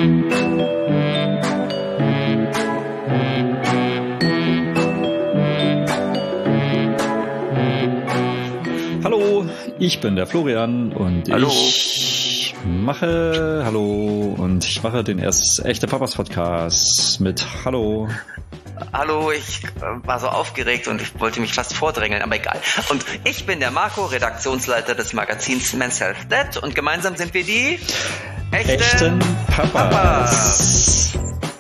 Hallo, ich bin der Florian und ich mache den erst Echte Papas Podcast mit Hallo. Hallo, ich war so aufgeregt und ich wollte mich fast vordrängeln, aber egal. Und ich bin der Marco, Redaktionsleiter des Magazins Men's Health Dead und gemeinsam sind wir die Echten Papas.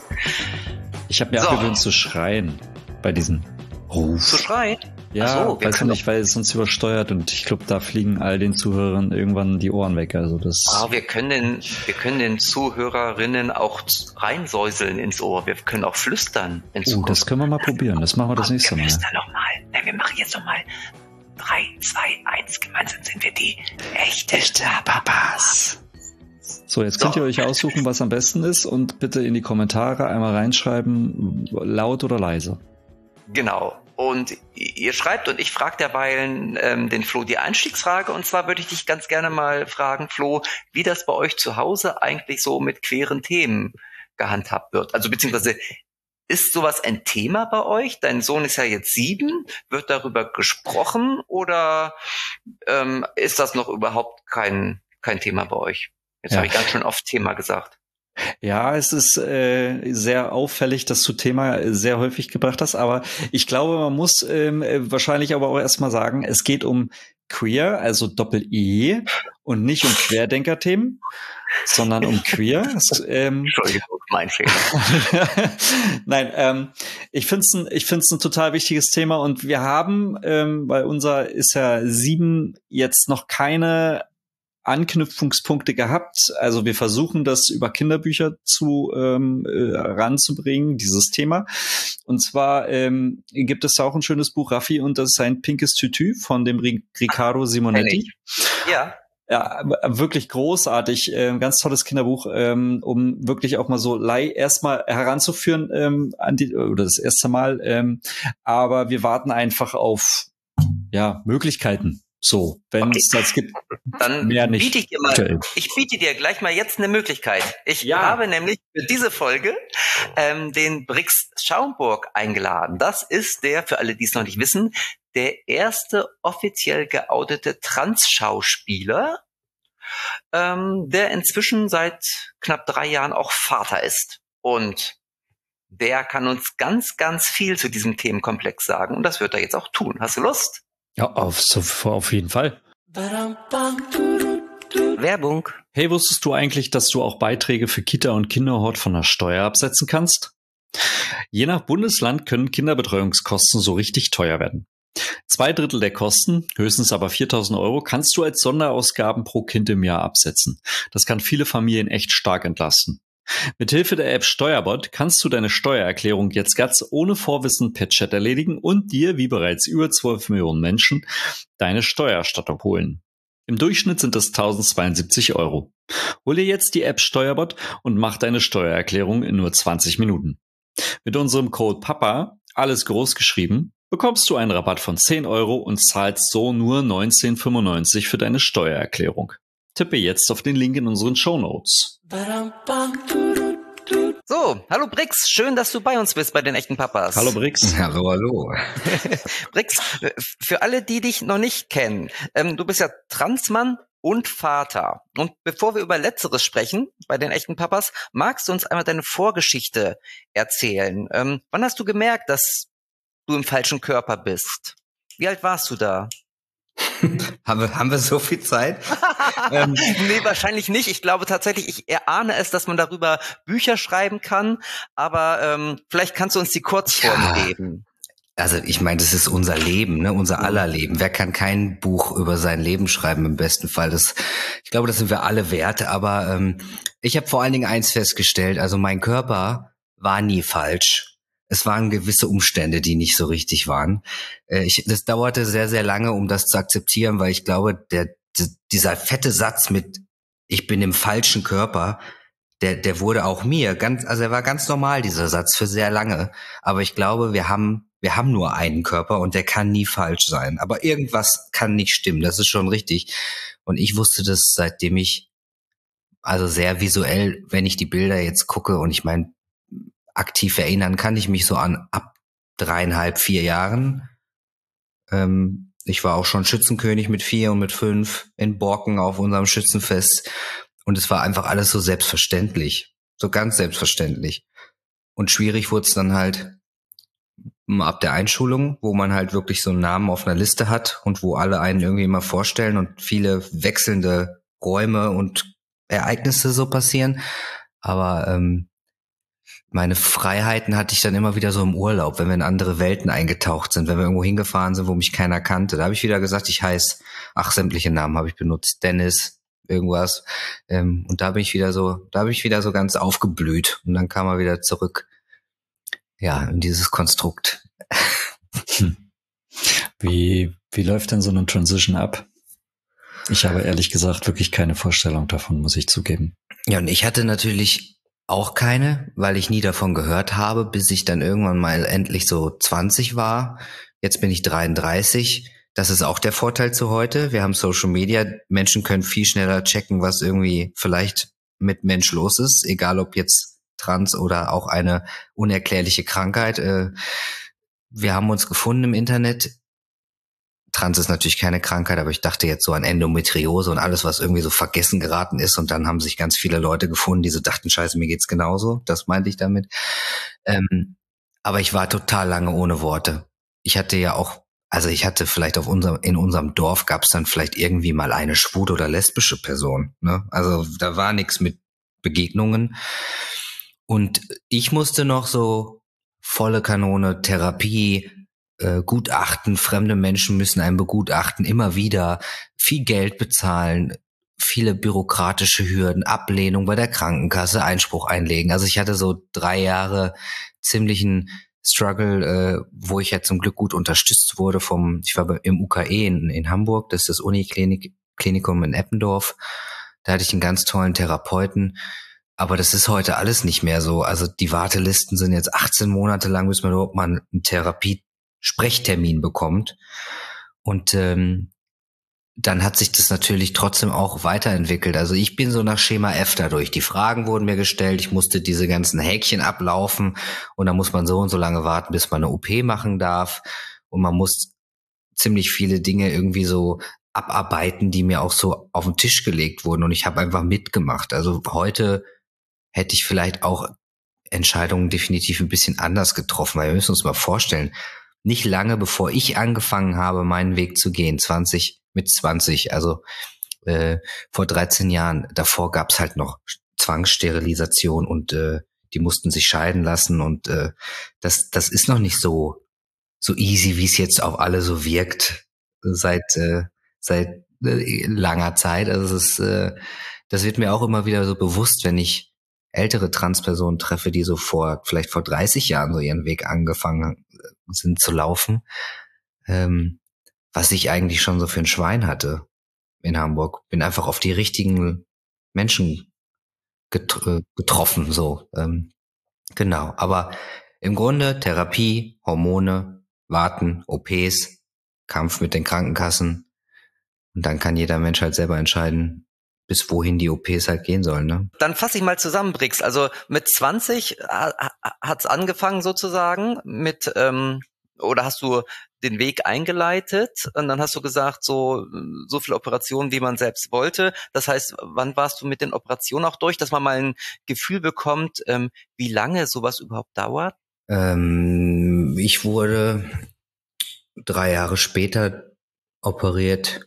Ich habe mir abgewöhnt zu schreien bei diesem Ruf. Zu schreien? Ja, weiß nicht, weil es uns übersteuert und ich glaube, da fliegen all den Zuhörern irgendwann die Ohren weg. Also das. Wir können den Zuhörerinnen auch reinsäuseln ins Ohr. Wir können auch flüstern in Zukunft. Das können wir mal probieren. Das machen wir das nächste Mal. Flüstern noch mal. Nein, wir machen jetzt noch mal 3, 2, 1. Gemeinsam sind wir die Echte Papas. So, jetzt könnt ihr euch aussuchen, was am besten ist und bitte in die Kommentare einmal reinschreiben, laut oder leise. Genau. Und ihr schreibt und ich frage derweilen den Flo die Einstiegsfrage. Und zwar würde ich dich ganz gerne mal fragen, Flo, wie das bei euch zu Hause eigentlich so mit queeren Themen gehandhabt wird. Also beziehungsweise ist sowas ein Thema bei euch? Dein Sohn ist ja jetzt 7. Wird darüber gesprochen oder ist das noch überhaupt kein Thema bei euch? Jetzt habe ich ganz schön oft Thema gesagt. Ja, es ist sehr auffällig, dass du Thema sehr häufig gebracht hast, aber ich glaube, man muss wahrscheinlich aber auch erstmal sagen, es geht um Queer, also Doppel-E und nicht um Querdenker-Themen, sondern um Queer. Entschuldigung, mein Fehler. Nein, ich find's ein total wichtiges Thema und wir haben, weil unser ist ja 7, jetzt noch keine Anknüpfungspunkte gehabt. Also wir versuchen das über Kinderbücher ranzubringen, dieses Thema. Und zwar gibt es da auch ein schönes Buch, Raffi und das sein pinkes Tütü von dem Riccardo Simonetti. Ja. Ja, wirklich großartig, ganz tolles Kinderbuch, um wirklich auch mal so erstmal heranzuführen oder das erste Mal. Aber wir warten einfach auf Möglichkeiten. So, wenn es das gibt, dann mehr nicht. Ich biete dir gleich mal jetzt eine Möglichkeit. Ich habe nämlich für diese Folge den Brix Schaumburg eingeladen. Das ist für alle, die es noch nicht wissen, der erste offiziell geoutete Trans-Schauspieler, der inzwischen seit knapp 3 Jahren auch Vater ist. Und der kann uns ganz, ganz viel zu diesem Themenkomplex sagen. Und das wird er jetzt auch tun. Hast du Lust? Ja, auf jeden Fall. Werbung. Hey, wusstest du eigentlich, dass du auch Beiträge für Kita und Kinderhort von der Steuer absetzen kannst? Je nach Bundesland können Kinderbetreuungskosten so richtig teuer werden. 2/3 der Kosten, höchstens aber 4.000 €, kannst du als Sonderausgaben pro Kind im Jahr absetzen. Das kann viele Familien echt stark entlasten. Mithilfe der App Steuerbot kannst du deine Steuererklärung jetzt ganz ohne Vorwissen per Chat erledigen und dir, wie bereits über 12 Millionen Menschen, deine Steuererstattung holen. Im Durchschnitt sind es 1.072 €. Hol dir jetzt die App Steuerbot und mach deine Steuererklärung in nur 20 Minuten. Mit unserem Code PAPA, alles groß geschrieben, bekommst du einen Rabatt von 10 € und zahlst so nur 19,95 € für deine Steuererklärung. Tippe jetzt auf den Link in unseren Shownotes. So, hallo Brix, schön, dass du bei uns bist bei den Echten Papas. Hallo Brix. Hallo. Brix, für alle, die dich noch nicht kennen, du bist ja Transmann und Vater. Und bevor wir über Letzteres sprechen, bei den Echten Papas, magst du uns einmal deine Vorgeschichte erzählen? Wann hast du gemerkt, dass du im falschen Körper bist? Wie alt warst du da? Haben wir so viel Zeit? Nee, wahrscheinlich nicht. Ich glaube tatsächlich, ich erahne es, dass man darüber Bücher schreiben kann, aber vielleicht kannst du uns die Kurzform geben. Also ich meine, das ist unser Leben, ne? Unser aller Leben. Wer kann kein Buch über sein Leben schreiben im besten Fall? Ich glaube, das sind wir alle wert, aber ich habe vor allen Dingen eins festgestellt, also mein Körper war nie falsch. Es waren gewisse Umstände, die nicht so richtig waren. Das dauerte sehr, sehr lange, um das zu akzeptieren, weil ich glaube, dieser fette Satz mit ich bin im falschen Körper, der wurde auch mir also er war ganz normal, dieser Satz, für sehr lange. Aber ich glaube, wir haben nur einen Körper und der kann nie falsch sein. Aber irgendwas kann nicht stimmen, das ist schon richtig. Und ich wusste das, seitdem ich also sehr visuell, wenn ich die Bilder jetzt gucke und ich meine, aktiv erinnern kann ich mich so an ab 3,5, 4 Jahren. Ich war auch schon Schützenkönig mit 4 und mit 5 in Borken auf unserem Schützenfest und es war einfach alles so selbstverständlich, so ganz selbstverständlich. Und schwierig wurde es dann halt ab der Einschulung, wo man halt wirklich so einen Namen auf einer Liste hat und wo alle einen irgendwie immer vorstellen und viele wechselnde Räume und Ereignisse so passieren. Aber meine Freiheiten hatte ich dann immer wieder so im Urlaub, wenn wir in andere Welten eingetaucht sind, wenn wir irgendwo hingefahren sind, wo mich keiner kannte. Da habe ich wieder gesagt, ich heiße, sämtliche Namen habe ich benutzt, Dennis, irgendwas. Und da bin ich wieder so ganz aufgeblüht. Und dann kam er wieder zurück, ja, in dieses Konstrukt. Wie läuft denn so eine Transition ab? Ich habe ehrlich gesagt wirklich keine Vorstellung davon, muss ich zugeben. Ja, und ich hatte natürlich auch keine, weil ich nie davon gehört habe, bis ich dann irgendwann mal endlich so 20 war. Jetzt bin ich 33. Das ist auch der Vorteil zu heute. Wir haben Social Media. Menschen können viel schneller checken, was irgendwie vielleicht mit Mensch los ist, egal ob jetzt trans oder auch eine unerklärliche Krankheit. Wir haben uns gefunden im Internet. Trans ist natürlich keine Krankheit, aber ich dachte jetzt so an Endometriose und alles, was irgendwie so vergessen geraten ist. Und dann haben sich ganz viele Leute gefunden, die so dachten, scheiße, mir geht's genauso. Das meinte ich damit. Aber ich war total lange ohne Worte. Ich hatte ja auch, also ich hatte vielleicht in unserem Dorf gab es dann vielleicht irgendwie mal eine schwule oder lesbische Person. Ne? Also da war nichts mit Begegnungen. Und ich musste noch so volle Kanone Therapie, Gutachten, fremde Menschen müssen einen begutachten, immer wieder viel Geld bezahlen, viele bürokratische Hürden, Ablehnung bei der Krankenkasse, Einspruch einlegen. Also ich hatte so 3 Jahre ziemlichen Struggle, wo ich ja zum Glück gut unterstützt wurde ich war im UKE in Hamburg, das ist das Uniklinikum in Eppendorf. Da hatte ich einen ganz tollen Therapeuten. Aber das ist heute alles nicht mehr so. Also die Wartelisten sind jetzt 18 Monate lang, bis man überhaupt mal einen Sprechtermin bekommt. Und dann hat sich das natürlich trotzdem auch weiterentwickelt. Also ich bin so nach Schema F dadurch. Die Fragen wurden mir gestellt, ich musste diese ganzen Häkchen ablaufen und dann muss man so und so lange warten, bis man eine OP machen darf. Und man muss ziemlich viele Dinge irgendwie so abarbeiten, die mir auch so auf den Tisch gelegt wurden. Und ich habe einfach mitgemacht. Also heute hätte ich vielleicht auch Entscheidungen definitiv ein bisschen anders getroffen, weil wir müssen uns mal vorstellen, nicht lange bevor ich angefangen habe, meinen Weg zu gehen, 20, also vor 13 Jahren, davor gab's halt noch Zwangssterilisation und die mussten sich scheiden lassen und das ist noch nicht so easy, wie es jetzt auf alle so wirkt seit langer Zeit. Also das wird mir auch immer wieder so bewusst, wenn ich ältere Transpersonen treffe, die so vielleicht vor 30 Jahren so ihren Weg angefangen sind zu laufen, was ich eigentlich schon so für ein Schwein hatte in Hamburg. Bin einfach auf die richtigen Menschen getroffen, so. Genau, aber im Grunde Therapie, Hormone, Warten, OPs, Kampf mit den Krankenkassen und dann kann jeder Mensch halt selber entscheiden, bis wohin die OPs halt gehen sollen, ne? Dann fasse ich mal zusammen, Brix. Also mit 20 hat's angefangen sozusagen mit, oder hast du den Weg eingeleitet und dann hast du gesagt, so viele Operationen, wie man selbst wollte. Das heißt, wann warst du mit den Operationen auch durch, dass man mal ein Gefühl bekommt, wie lange sowas überhaupt dauert? Ich wurde 3 Jahre später operiert.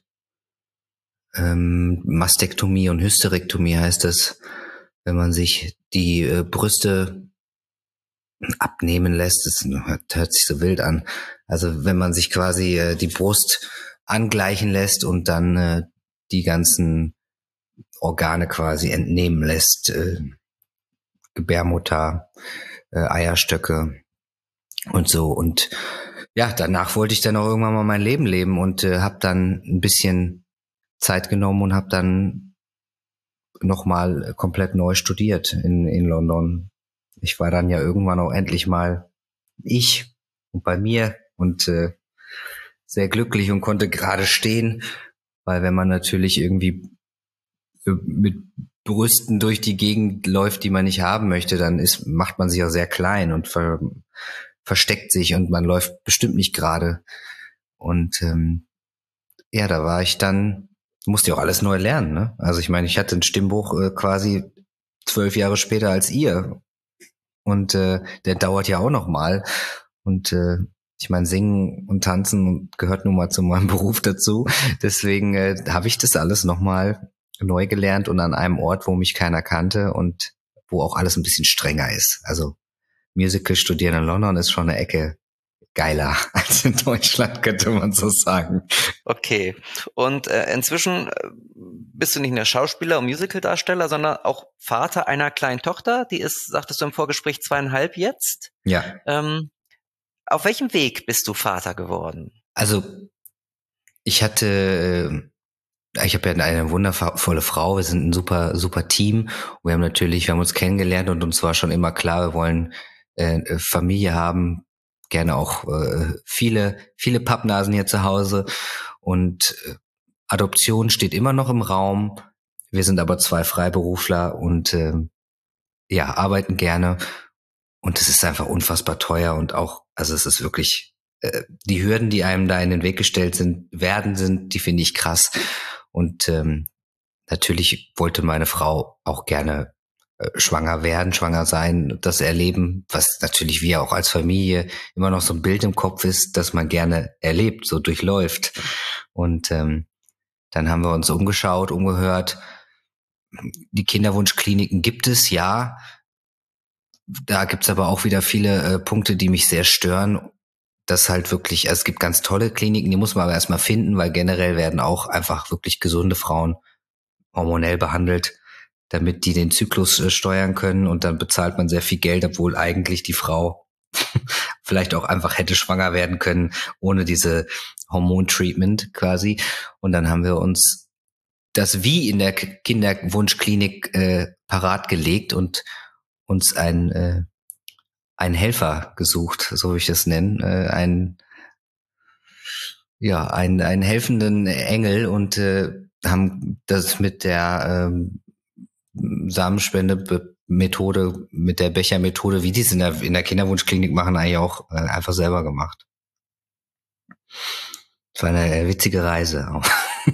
Mastektomie und Hysterektomie heißt es, wenn man sich die Brüste abnehmen lässt. Das hört sich so wild an. Also wenn man sich quasi die Brust angleichen lässt und dann die ganzen Organe quasi entnehmen lässt, Gebärmutter, Eierstöcke und so. Und ja, danach wollte ich dann auch irgendwann mal mein Leben leben und habe dann ein bisschen Zeit genommen und habe dann nochmal komplett neu studiert in London. Ich war dann ja irgendwann auch endlich mal ich und bei mir und sehr glücklich und konnte gerade stehen, weil wenn man natürlich irgendwie mit Brüsten durch die Gegend läuft, die man nicht haben möchte, dann macht man sich auch sehr klein und versteckt sich und man läuft bestimmt nicht gerade. Und ja, da war ich dann, musste ich auch alles neu lernen, ne? Also ich meine, ich hatte einen Stimmbruch quasi 12 Jahre später als ihr. Und der dauert ja auch noch mal. Und ich meine, Singen und Tanzen gehört nun mal zu meinem Beruf dazu. Deswegen habe ich das alles noch mal neu gelernt und an einem Ort, wo mich keiner kannte und wo auch alles ein bisschen strenger ist. Also Musical studieren in London ist schon eine Ecke geiler als in Deutschland, könnte man so sagen. Okay. Und inzwischen bist du nicht nur Schauspieler und Musicaldarsteller, sondern auch Vater einer kleinen Tochter. Die ist, sagtest du im Vorgespräch, 2,5 jetzt. Ja. Auf welchem Weg bist du Vater geworden? Also ich habe ja eine wundervolle Frau. Wir sind ein super Team. Wir haben uns kennengelernt und uns war schon immer klar, wir wollen Familie haben. Gerne auch viele Pappnasen hier zu Hause und Adoption steht immer noch im Raum. Wir sind aber 2 Freiberufler und arbeiten gerne und es ist einfach unfassbar teuer und auch, also es ist wirklich die Hürden, die einem da in den Weg gestellt sind, die finde ich krass und natürlich wollte meine Frau auch gerne schwanger sein, das erleben, was natürlich wir auch als Familie immer noch so ein Bild im Kopf ist, dass man gerne erlebt, so durchläuft. Und dann haben wir uns umgehört. Die Kinderwunschkliniken gibt es, ja. Da gibt's aber auch wieder viele Punkte, die mich sehr stören. Das halt wirklich, also es gibt ganz tolle Kliniken, die muss man aber erstmal finden, weil generell werden auch einfach wirklich gesunde Frauen hormonell behandelt, damit die den Zyklus steuern können und dann bezahlt man sehr viel Geld, obwohl eigentlich die Frau vielleicht auch einfach hätte schwanger werden können, ohne diese Hormontreatment quasi. Und dann haben wir uns das wie in der Kinderwunschklinik parat gelegt und uns einen Helfer gesucht, so will ich das nennen, einen helfenden Engel und haben das mit der Samenspende-Methode, mit der Bechermethode, wie die es in der Kinderwunschklinik machen, eigentlich auch einfach selber gemacht. Es war eine witzige Reise auch.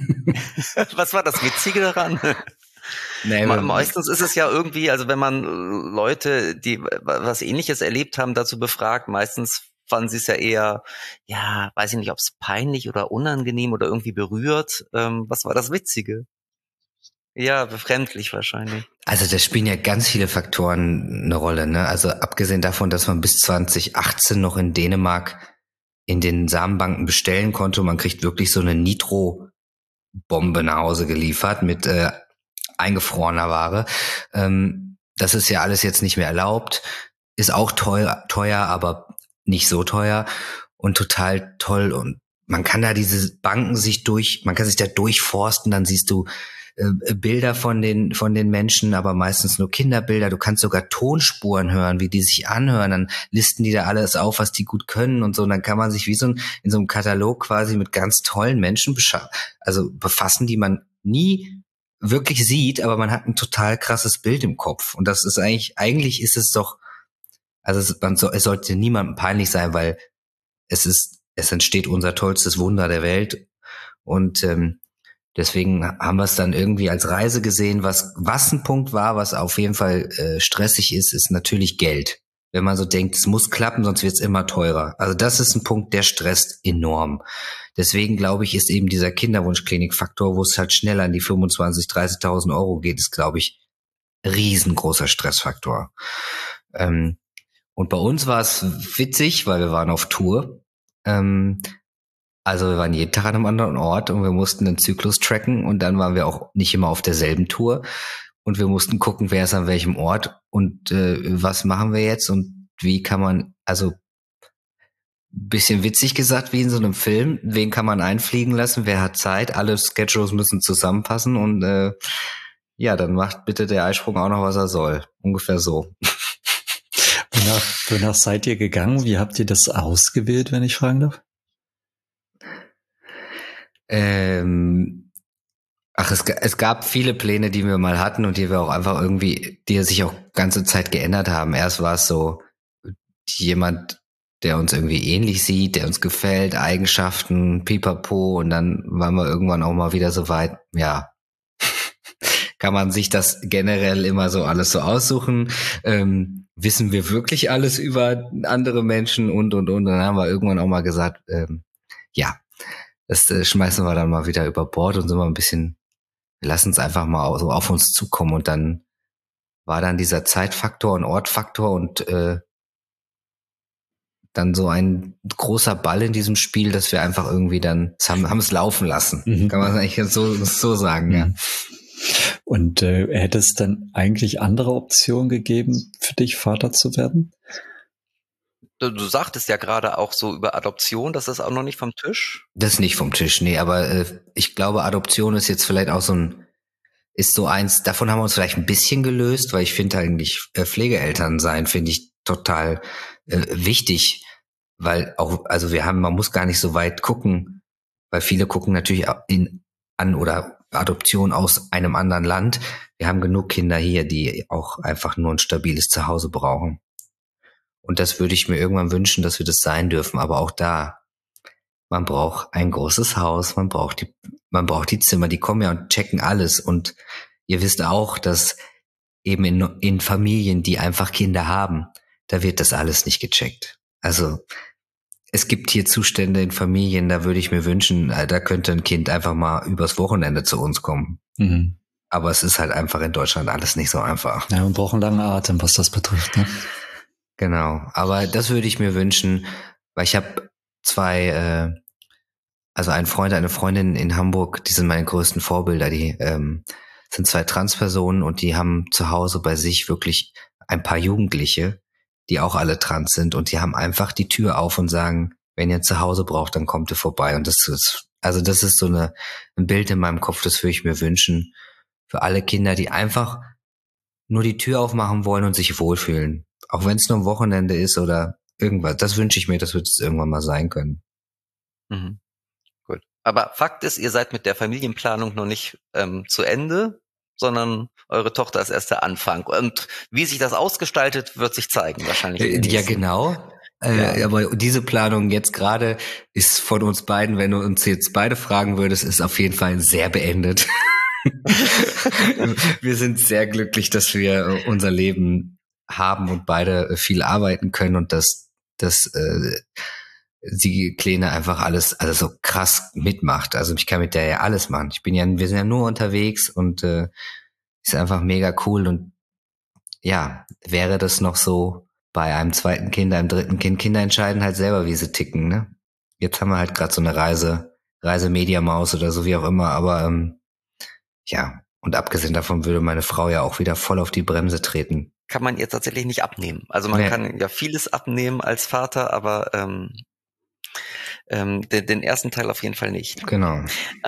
Was war das Witzige daran? Nee, meistens ist es ja irgendwie, also wenn man Leute, die was Ähnliches erlebt haben, dazu befragt, meistens fanden sie es ja eher, ja, weiß ich nicht, ob es peinlich oder unangenehm oder irgendwie berührt. Was war das Witzige? Ja, befremdlich wahrscheinlich. Also da spielen ja ganz viele Faktoren eine Rolle, ne? Also abgesehen davon, dass man bis 2018 noch in Dänemark in den Samenbanken bestellen konnte, man kriegt wirklich so eine Nitro-Bombe nach Hause geliefert mit eingefrorener Ware. Das ist ja alles jetzt nicht mehr erlaubt, ist auch teuer, aber nicht so teuer und total toll und man kann da diese Banken man kann sich da durchforsten, dann siehst du Bilder von den Menschen, aber meistens nur Kinderbilder. Du kannst sogar Tonspuren hören, wie die sich anhören. Dann listen die da alles auf, was die gut können und so. Und dann kann man sich wie in so einem Katalog quasi mit ganz tollen Menschen befassen, die man nie wirklich sieht, aber man hat ein total krasses Bild im Kopf. Und das ist eigentlich ist es doch, also es sollte niemandem peinlich sein, weil es entsteht unser tollstes Wunder der Welt. Und deswegen haben wir es dann irgendwie als Reise gesehen. Was ein Punkt war, was auf jeden Fall stressig ist natürlich Geld. Wenn man so denkt, es muss klappen, sonst wird es immer teurer. Also das ist ein Punkt, der stresst enorm. Deswegen glaube ich, ist eben dieser Kinderwunschklinik-Faktor, wo es halt schnell an die 25.000, 30.000 Euro geht, ist, glaube ich, riesengroßer Stressfaktor. Und bei uns war es witzig, weil wir waren auf Tour. Also wir waren jeden Tag an einem anderen Ort und wir mussten den Zyklus tracken und dann waren wir auch nicht immer auf derselben Tour und wir mussten gucken, wer ist an welchem Ort und was machen wir jetzt und wie kann man, also bisschen witzig gesagt, wie in so einem Film, wen kann man einfliegen lassen, wer hat Zeit, alle Schedules müssen zusammenpassen und dann macht bitte der Eisprung auch noch, was er soll. Ungefähr so. Wonach seid ihr gegangen? Wie habt ihr das ausgewählt, wenn ich fragen darf? Ach, es gab viele Pläne, die wir mal hatten und die wir auch einfach irgendwie, die sich auch ganze Zeit geändert haben. Erst war es so jemand, der uns irgendwie ähnlich sieht, der uns gefällt, Eigenschaften, pipapo, und dann waren wir irgendwann auch mal wieder so weit, ja, kann man sich das generell immer so alles so aussuchen? Wissen wir wirklich alles über andere Menschen und. Dann haben wir irgendwann auch mal gesagt, ja, das schmeißen wir dann mal wieder über Bord und sind mal ein bisschen, wir lassen es einfach mal so auf uns zukommen. Und dann war dann dieser Zeitfaktor und Ortfaktor und dann so ein großer Ball in diesem Spiel, dass wir einfach irgendwie dann haben es laufen lassen. Kann man eigentlich so sagen, ja. Und hätte es dann eigentlich andere Optionen gegeben, für dich Vater zu werden? Du sagtest ja gerade auch so über Adoption, das ist auch noch nicht vom Tisch. Das ist nicht vom Tisch, nee, aber ich glaube, Adoption ist jetzt vielleicht auch ist so eins, davon haben wir uns vielleicht ein bisschen gelöst, weil ich finde eigentlich Pflegeeltern sein, finde ich total wichtig, weil auch, also man muss gar nicht so weit gucken, weil viele gucken natürlich an oder Adoption aus einem anderen Land. Wir haben genug Kinder hier, die auch einfach nur ein stabiles Zuhause brauchen. Und das würde ich mir irgendwann wünschen, dass wir das sein dürfen. Aber auch da, man braucht ein großes Haus, man braucht die Zimmer, die kommen ja und checken alles. Und ihr wisst auch, dass eben in Familien, die einfach Kinder haben, da wird das alles nicht gecheckt. Also es gibt hier Zustände in Familien, da würde ich mir wünschen, da könnte ein Kind einfach mal übers Wochenende zu uns kommen. Mhm. Aber es ist halt einfach in Deutschland alles nicht so einfach. Ja, wir brauchen langen Atem, was das betrifft, ne? Genau, aber das würde ich mir wünschen, weil ich habe also einen Freund, eine Freundin in Hamburg, die sind meine größten Vorbilder, die sind 2 Transpersonen und die haben zu Hause bei sich wirklich ein paar Jugendliche, die auch alle trans sind, und die haben einfach die Tür auf und sagen, wenn ihr zu Hause braucht, dann kommt ihr vorbei. Und das ist so ein Bild in meinem Kopf, das würde ich mir wünschen für alle Kinder, die einfach nur die Tür aufmachen wollen und sich wohlfühlen. Auch wenn es nur ein Wochenende ist oder irgendwas. Das wünsche ich mir, das wird es irgendwann mal sein können. Mhm. Gut. Aber Fakt ist, ihr seid mit der Familienplanung noch nicht zu Ende, sondern eure Tochter ist erst der Anfang. Und wie sich das ausgestaltet, wird sich zeigen wahrscheinlich. Ja, genau. Ja. Aber diese Planung jetzt gerade ist von uns beiden, wenn du uns jetzt beide fragen würdest, ist auf jeden Fall sehr beendet. Wir sind sehr glücklich, dass wir unser Leben haben und beide viel arbeiten können und dass die Kleine einfach alles so krass mitmacht. Also ich kann mit der ja alles machen. Wir sind ja nur unterwegs und ist einfach mega cool. Und ja, wäre das noch so bei einem 2. Kind, einem 3. Kind, Kinder entscheiden halt selber, wie sie ticken, ne? Jetzt haben wir halt gerade so eine Reise-Mediamaus oder so, wie auch immer, aber ja, und abgesehen davon würde meine Frau ja auch wieder voll auf die Bremse treten. Kann man ihr tatsächlich nicht abnehmen. Also man kann ja vieles abnehmen als Vater, aber den ersten Teil auf jeden Fall nicht. Genau.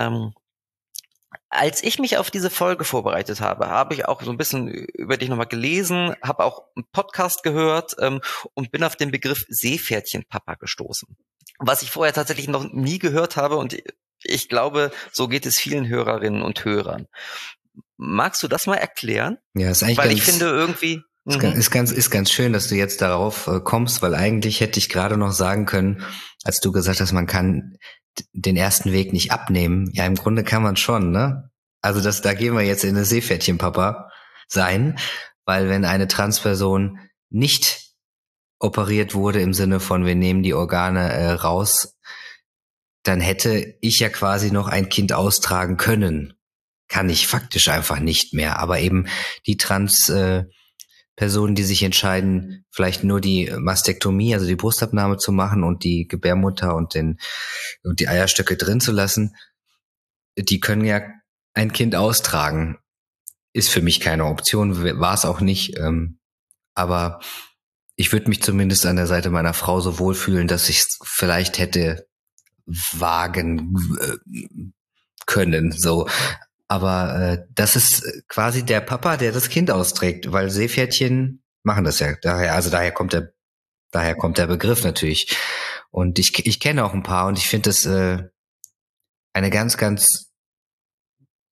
Als ich mich auf diese Folge vorbereitet habe, habe ich auch so ein bisschen über dich nochmal gelesen, habe auch einen Podcast gehört und bin auf den Begriff Seepferdchenpapa gestoßen. Was ich vorher tatsächlich noch nie gehört habe, und ich glaube, so geht es vielen Hörerinnen und Hörern. Magst du das mal erklären? Ja, ist eigentlich weil ich finde irgendwie... Ist ganz schön, dass du jetzt darauf kommst, weil eigentlich hätte ich gerade noch sagen können, als du gesagt hast, man kann den ersten Weg nicht abnehmen. Ja, im Grunde kann man schon, ne? Also da gehen wir jetzt in eine Seepferdchenpapa sein, weil wenn eine Transperson nicht operiert wurde im Sinne von, wir nehmen die Organe raus, dann hätte ich ja quasi noch ein Kind austragen können. Kann ich faktisch einfach nicht mehr. Aber eben die Personen, die sich entscheiden, vielleicht nur die Mastektomie, also die Brustabnahme zu machen und die Gebärmutter und die Eierstöcke drin zu lassen, die können ja ein Kind austragen. Ist für mich keine Option, war es auch nicht. Aber ich würde mich zumindest an der Seite meiner Frau so wohlfühlen, dass ich es vielleicht hätte wagen können, so. Aber das ist quasi der Papa, der das Kind austrägt, weil Seepferdchen machen das ja. Daher kommt der Begriff natürlich. Und ich kenne auch ein paar und ich finde das eine ganz, ganz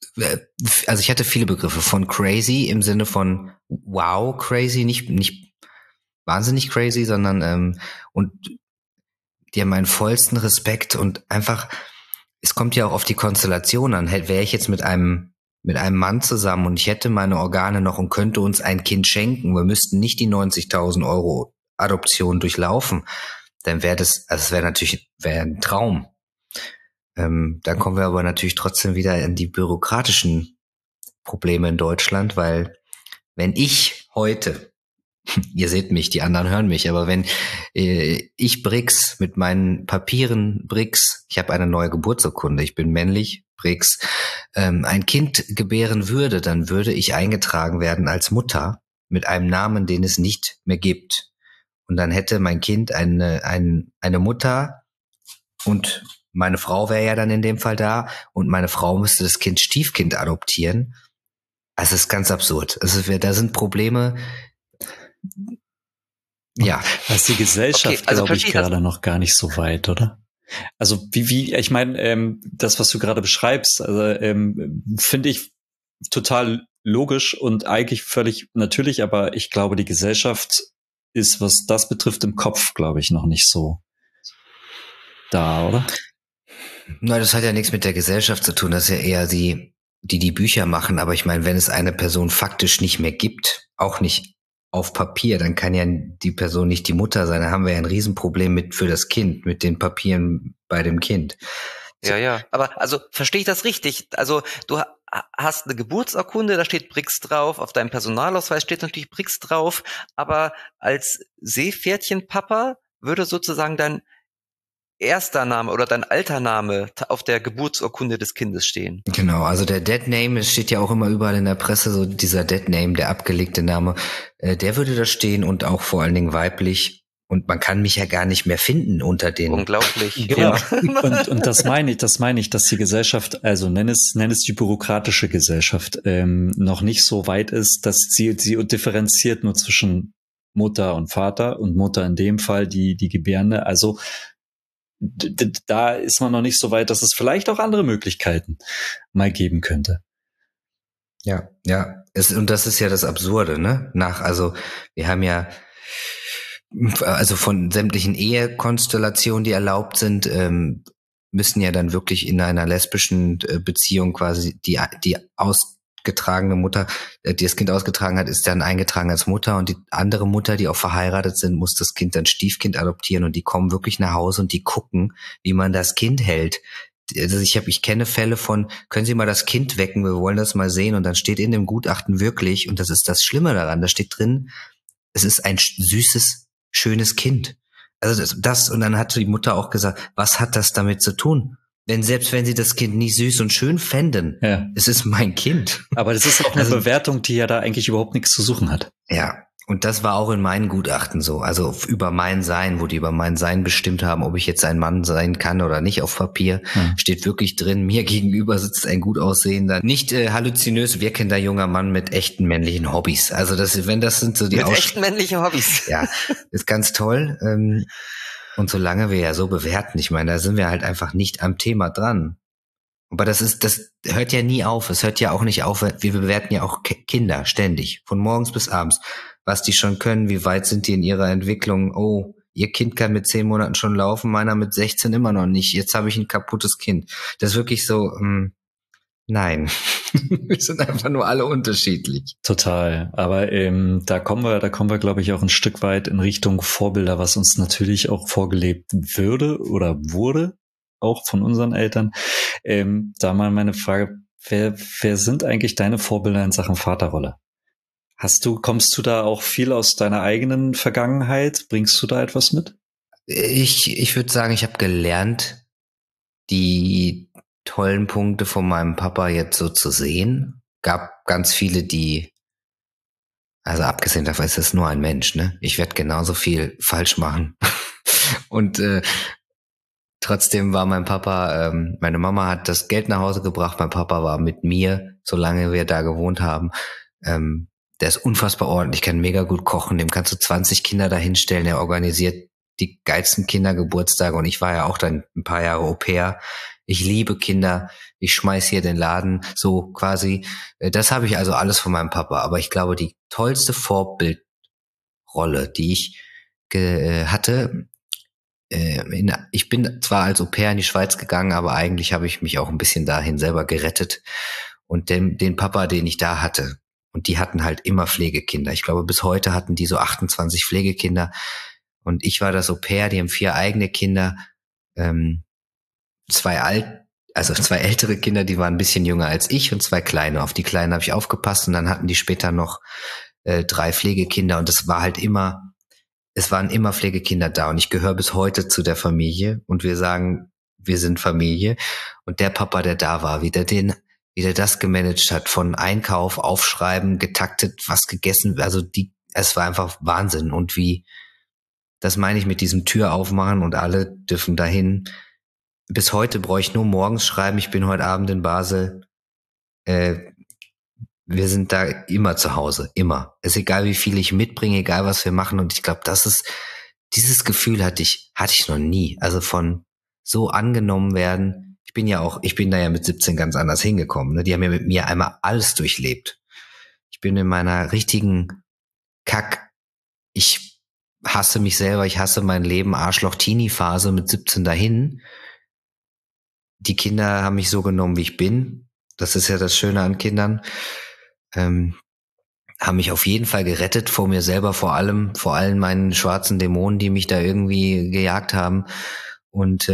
also ich hatte viele Begriffe von crazy im Sinne von wow crazy, nicht wahnsinnig crazy, sondern und die haben meinen vollsten Respekt und einfach, es kommt ja auch auf die Konstellation an. Wäre ich jetzt mit einem Mann zusammen und ich hätte meine Organe noch und könnte uns ein Kind schenken, wir müssten nicht die 90.000 Euro Adoption durchlaufen, dann wäre das, also es wäre ein Traum. Dann kommen wir aber natürlich trotzdem wieder in die bürokratischen Probleme in Deutschland, weil wenn ich heute, ihr seht mich, die anderen hören mich, aber wenn ich Brix mit meinen Papieren Brix, ich habe eine neue Geburtsurkunde, ich bin männlich, Brix, ein Kind gebären würde, dann würde ich eingetragen werden als Mutter mit einem Namen, den es nicht mehr gibt. Und dann hätte mein Kind eine Mutter und meine Frau wäre ja dann in dem Fall da und meine Frau müsste das Kind Stiefkind adoptieren. Also es ist ganz absurd. Also da sind Probleme. Ja. Da ist die Gesellschaft, okay, glaube ich, gerade noch gar nicht so weit, oder? Also ich meine, das, was du gerade beschreibst, also finde ich total logisch und eigentlich völlig natürlich, aber ich glaube, die Gesellschaft ist, was das betrifft, im Kopf, glaube ich, noch nicht so da, oder? Nein, das hat ja nichts mit der Gesellschaft zu tun. Das ist ja eher die Bücher machen. Aber ich meine, wenn es eine Person faktisch nicht mehr gibt, auch nicht auf Papier, dann kann ja die Person nicht die Mutter sein. Da haben wir ja ein Riesenproblem für das Kind, mit den Papieren bei dem Kind. So. Ja. Aber also verstehe ich das richtig? Also du hast eine Geburtsurkunde, da steht Brix drauf, auf deinem Personalausweis steht natürlich Brix drauf, aber als Seepferdchenpapa würde sozusagen dein erster Name oder dein alter Name auf der Geburtsurkunde des Kindes stehen. Genau, also der Dead Name, es steht ja auch immer überall in der Presse, so dieser Dead Name, der abgelegte Name, der würde da stehen und auch vor allen Dingen weiblich. Und man kann mich ja gar nicht mehr finden unter den. Unglaublich. Genau. Und das meine ich, dass die Gesellschaft, also nenn es die bürokratische Gesellschaft, noch nicht so weit ist, dass sie differenziert nur zwischen Mutter und Vater und Mutter in dem Fall die Gebärende. Also da ist man noch nicht so weit, dass es vielleicht auch andere Möglichkeiten mal geben könnte. Ja. Und das ist ja das Absurde, ne? Also wir haben ja, also von sämtlichen Ehekonstellationen, die erlaubt sind, müssen ja dann wirklich in einer lesbischen Beziehung quasi die ausgetragene Mutter, die das Kind ausgetragen hat, ist dann eingetragen als Mutter und die andere Mutter, die auch verheiratet sind, muss das Kind dann Stiefkind adoptieren und die kommen wirklich nach Hause und die gucken, wie man das Kind hält. Also ich kenne Fälle von, können Sie mal das Kind wecken, wir wollen das mal sehen und dann steht in dem Gutachten wirklich, und das ist das Schlimme daran, da steht drin, es ist ein süßes, schönes Kind. Also das und dann hat die Mutter auch gesagt, was hat das damit zu tun? Selbst wenn sie das Kind nicht süß und schön fänden, ja. Es ist mein Kind. Aber das ist auch eine Bewertung, die ja da eigentlich überhaupt nichts zu suchen hat. Ja, und das war auch in meinen Gutachten so. Also über mein Sein, wo die über mein Sein bestimmt haben, ob ich jetzt ein Mann sein kann oder nicht auf Papier, steht wirklich drin, mir gegenüber sitzt ein gut aussehender, nicht halluzinös wirkender junger Mann mit echten männlichen Hobbys. Also das sind so die mit echten männlichen Hobbys. Ja, ist ganz toll. Und solange wir ja so bewerten, ich meine, da sind wir halt einfach nicht am Thema dran. Aber das hört ja nie auf. Es hört ja auch nicht auf. Wir bewerten ja auch Kinder ständig, von morgens bis abends. Was die schon können, wie weit sind die in ihrer Entwicklung? Oh, ihr Kind kann mit 10 Monaten schon laufen, meiner mit 16 immer noch nicht. Jetzt habe ich ein kaputtes Kind. Das ist wirklich so, nein. Wir sind einfach nur alle unterschiedlich. Total. Aber da kommen wir, glaube ich, auch ein Stück weit in Richtung Vorbilder, was uns natürlich auch vorgelebt würde oder wurde, auch von unseren Eltern. Da mal meine Frage, wer sind eigentlich deine Vorbilder in Sachen Vaterrolle? Kommst du da auch viel aus deiner eigenen Vergangenheit? Bringst du da etwas mit? Ich würde sagen, ich habe gelernt, die tollen Punkte von meinem Papa jetzt so zu sehen. Gab ganz viele, also abgesehen davon ist es nur ein Mensch, ne? Ich werde genauso viel falsch machen. Und trotzdem war mein Papa, meine Mama hat das Geld nach Hause gebracht, mein Papa war mit mir, solange wir da gewohnt haben. Der ist unfassbar ordentlich, kann mega gut kochen, dem kannst du 20 Kinder da hinstellen, er organisiert die geilsten Kindergeburtstage und ich war ja auch dann ein paar Jahre Au-pair ich liebe Kinder, ich schmeiß hier den Laden, so quasi. Das habe ich also alles von meinem Papa. Aber ich glaube, die tollste Vorbildrolle, die ich hatte, ich bin zwar als Au-pair in die Schweiz gegangen, aber eigentlich habe ich mich auch ein bisschen dahin selber gerettet. Und den Papa, den ich da hatte, und die hatten halt immer Pflegekinder. Ich glaube, bis heute hatten die so 28 Pflegekinder. Und ich war das Au-pair, die haben 4 eigene Kinder, 2 ältere Kinder, die waren ein bisschen jünger als ich und 2 kleine. Auf die Kleinen habe ich aufgepasst und dann hatten die später noch 3 Pflegekinder und es waren immer Pflegekinder da und ich gehöre bis heute zu der Familie und wir sagen, wir sind Familie. Und der Papa, der da war, wie der das gemanagt hat, von Einkauf, Aufschreiben, getaktet, was gegessen, es war einfach Wahnsinn. Und das meine ich mit diesem Tür aufmachen und alle dürfen dahin. Bis heute brauche ich nur morgens schreiben, ich bin heute Abend in Basel. Wir sind da immer zu Hause, immer. Es ist egal, wie viel ich mitbringe, egal was wir machen. Und ich glaube, dieses Gefühl hatte ich noch nie. Also von so angenommen werden. Ich bin da ja mit 17 ganz anders hingekommen. Ne? Die haben ja mit mir einmal alles durchlebt. Ich bin in meiner richtigen ich hasse mich selber, ich hasse mein Leben, Arschloch-Teenie-Phase mit 17 dahin. Die Kinder haben mich so genommen, wie ich bin. Das ist ja das Schöne an Kindern. Haben mich auf jeden Fall gerettet vor mir selber, vor allen meinen schwarzen Dämonen, die mich da irgendwie gejagt haben. Und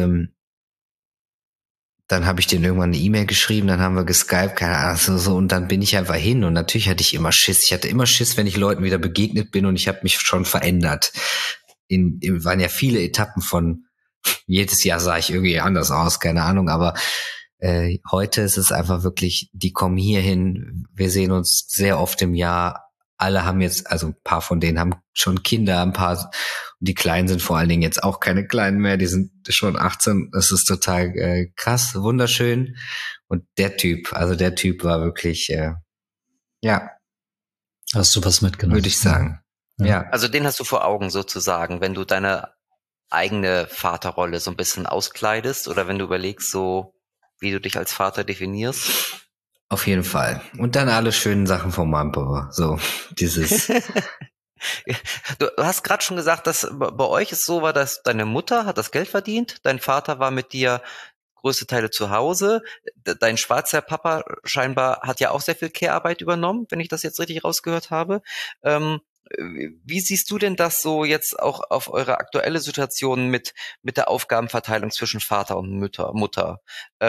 dann habe ich denen irgendwann eine E-Mail geschrieben, dann haben wir geskypt, keine Ahnung, so, und dann bin ich einfach hin. Und natürlich hatte ich immer Schiss. Ich hatte immer Schiss, wenn ich Leuten wieder begegnet bin und ich habe mich schon verändert. Waren ja viele Etappen von, jedes Jahr sah ich irgendwie anders aus, keine Ahnung, aber heute ist es einfach wirklich, die kommen hier hin, wir sehen uns sehr oft im Jahr, alle haben jetzt, also ein paar von denen haben schon Kinder, ein paar, und die Kleinen sind vor allen Dingen jetzt auch keine Kleinen mehr, die sind schon 18, das ist total krass, wunderschön. Und der Typ war wirklich, ja. Hast du was mitgenommen? Würde ich sagen, ja. Also den hast du vor Augen sozusagen, wenn du deine eigene Vaterrolle so ein bisschen auskleidest oder wenn du überlegst, so wie du dich als Vater definierst? Auf jeden Fall. Und dann alle schönen Sachen von meinem Papa. So, dieses. Du hast gerade schon gesagt, dass bei euch es so war, dass deine Mutter hat das Geld verdient, dein Vater war mit dir größte Teile zu Hause, dein schwarzer Papa scheinbar hat ja auch sehr viel Care-Arbeit übernommen, wenn ich das jetzt richtig rausgehört habe. Wie siehst du denn das so jetzt auch auf eure aktuelle Situation mit der Aufgabenverteilung zwischen Vater und Mutter?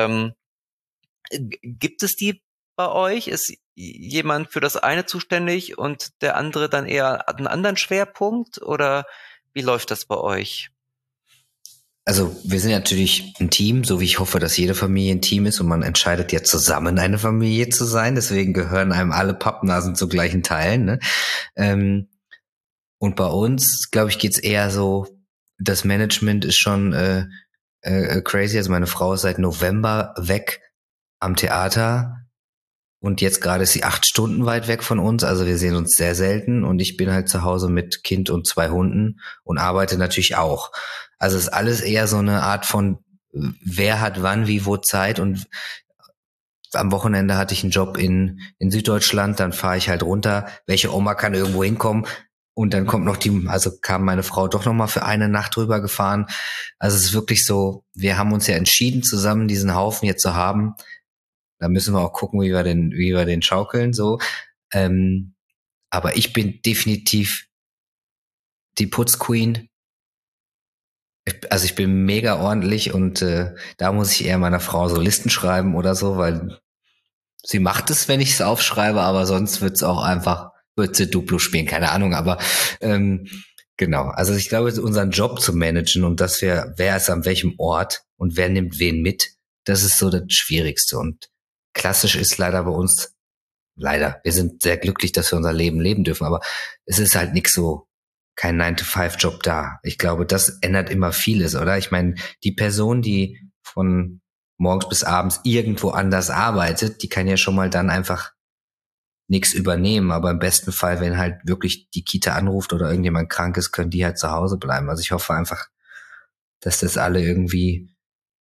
Gibt es die bei euch? Ist jemand für das eine zuständig und der andere dann eher einen anderen Schwerpunkt? Oder wie läuft das bei euch? Also wir sind natürlich ein Team, so wie ich hoffe, dass jede Familie ein Team ist und man entscheidet ja zusammen eine Familie zu sein. Deswegen gehören einem alle Pappnasen zu gleichen Teilen. Ne? Und bei uns, glaube ich, geht's eher so, das Management ist schon crazy. Also meine Frau ist seit November weg am Theater und jetzt gerade ist sie 8 Stunden weit weg von uns. Also wir sehen uns sehr selten und ich bin halt zu Hause mit Kind und 2 Hunden und arbeite natürlich auch. Also es ist alles eher so eine Art von, wer hat wann, wie, wo Zeit. Und am Wochenende hatte ich einen Job in Süddeutschland, dann fahre ich halt runter. Welche Oma kann irgendwo hinkommen? Und dann kommt noch kam meine Frau doch noch mal für eine Nacht rüber gefahren. Also es ist wirklich so, wir haben uns ja entschieden, zusammen diesen Haufen jetzt zu haben. Da müssen wir auch gucken, wie wir den schaukeln, so. Aber ich bin definitiv die Putzqueen. Also ich bin mega ordentlich und da muss ich eher meiner Frau so Listen schreiben oder so, weil sie macht es, wenn ich es aufschreibe, aber sonst wird sie Duplo spielen, keine Ahnung, aber genau. Also ich glaube, unseren Job zu managen und wer ist an welchem Ort und wer nimmt wen mit, das ist so das Schwierigste. Und klassisch ist leider bei uns, wir sind sehr glücklich, dass wir unser Leben leben dürfen, aber es ist halt kein 9-to-5-Job da. Ich glaube, das ändert immer vieles, oder? Ich meine, die Person, die von morgens bis abends irgendwo anders arbeitet, die kann ja schon mal dann einfach nichts übernehmen, aber im besten Fall, wenn halt wirklich die Kita anruft oder irgendjemand krank ist, können die halt zu Hause bleiben. Also ich hoffe einfach, dass das alle irgendwie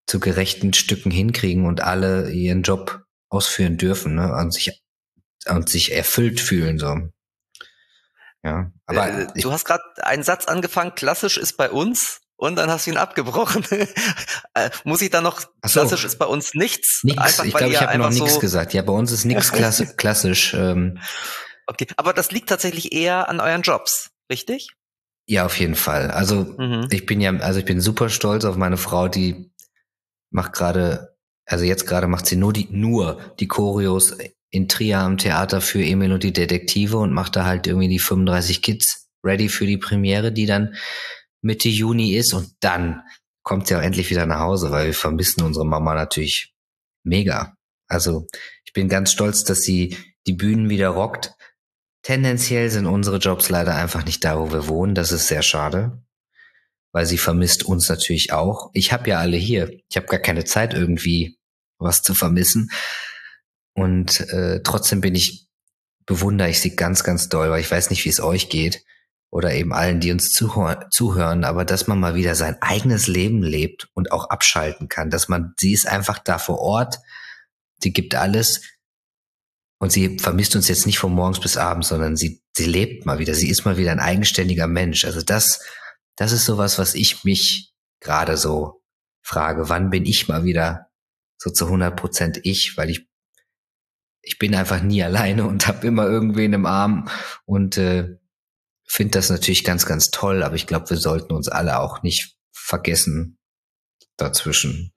zu gerechten Stücken hinkriegen und alle ihren Job ausführen dürfen, ne, und sich erfüllt fühlen, so. Ja, aber du hast gerade einen Satz angefangen, klassisch ist bei uns, und dann hast du ihn abgebrochen. Muss ich da noch, klassisch ist bei uns nichts? Nix. Einfach, ich glaube, ich habe noch nichts so gesagt. Ja, bei uns ist nichts klassisch. Okay, aber das liegt tatsächlich eher an euren Jobs, richtig? Ja, auf jeden Fall. Also ich bin super stolz auf meine Frau, die macht gerade, also jetzt gerade macht sie nur die Choreos in Trier am Theater für Emil und die Detektive und macht da halt irgendwie die 35 Kids ready für die Premiere, die dann Mitte Juni ist, und dann kommt sie auch endlich wieder nach Hause, weil wir vermissen unsere Mama natürlich mega. Also ich bin ganz stolz, dass sie die Bühnen wieder rockt. Tendenziell sind unsere Jobs leider einfach nicht da, wo wir wohnen. Das ist sehr schade, weil sie vermisst uns natürlich auch. Ich habe ja alle hier. Ich habe gar keine Zeit, irgendwie was zu vermissen. Und trotzdem bewundere ich sie ganz, ganz doll, weil ich weiß nicht, wie es euch geht oder eben allen, die uns zuhören, aber dass man mal wieder sein eigenes Leben lebt und auch abschalten kann, sie ist einfach da vor Ort, sie gibt alles und sie vermisst uns jetzt nicht von morgens bis abends, sondern sie lebt mal wieder, sie ist mal wieder ein eigenständiger Mensch. Also das ist sowas, was ich mich gerade so frage, wann bin ich mal wieder so zu 100% ich, weil ich bin einfach nie alleine und habe immer irgendwen im Arm und finde das natürlich ganz, ganz toll, aber ich glaube, wir sollten uns alle auch nicht vergessen dazwischen.